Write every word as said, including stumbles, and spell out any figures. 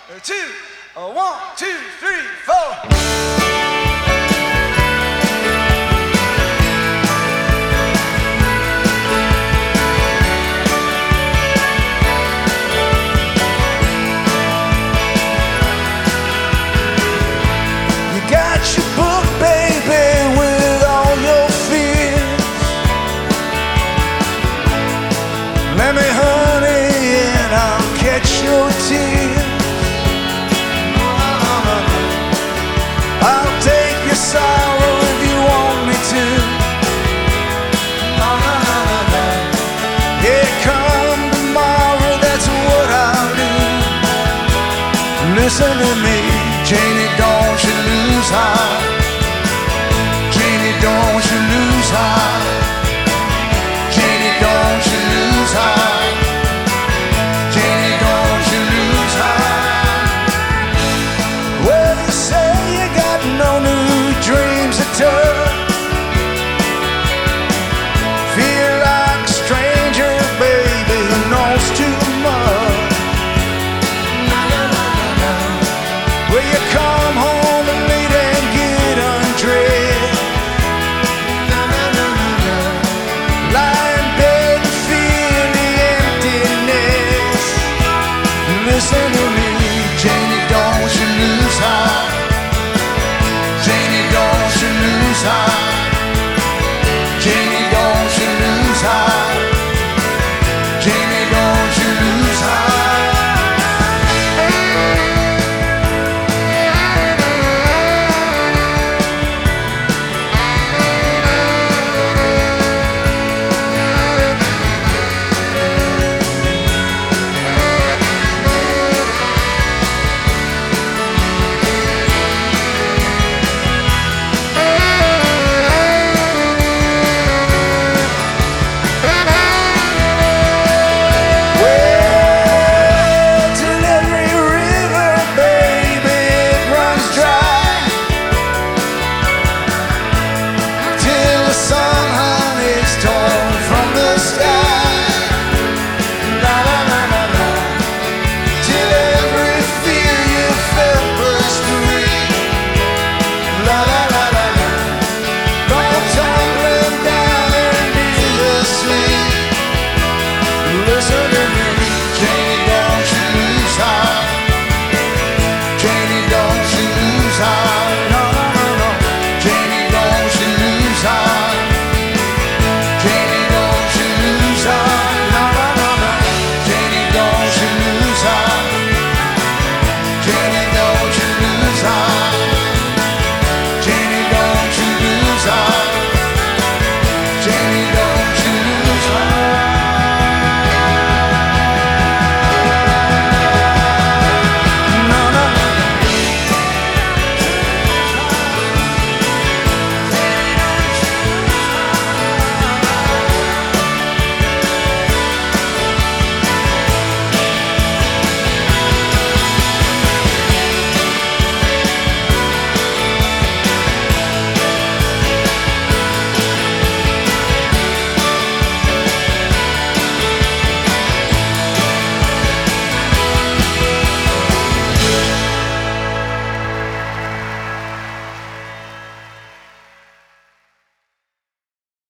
two, uh, one, two, three, four. Let me, honey, and I'll catch your tears. I'll take your sorrow if you want me to. Yeah, come tomorrow, that's what I'll do. Listen to me, Janie, don't you lose heart. Janie, don't you lose heart. Janie, don't you lose heart. Janie, don't you lose heart. Well, you say you got no new dreams to tell. Feel like a stranger, baby, who knows too much. Well, you come home late and get undressed. Lie in bed and feel the emptiness. Listen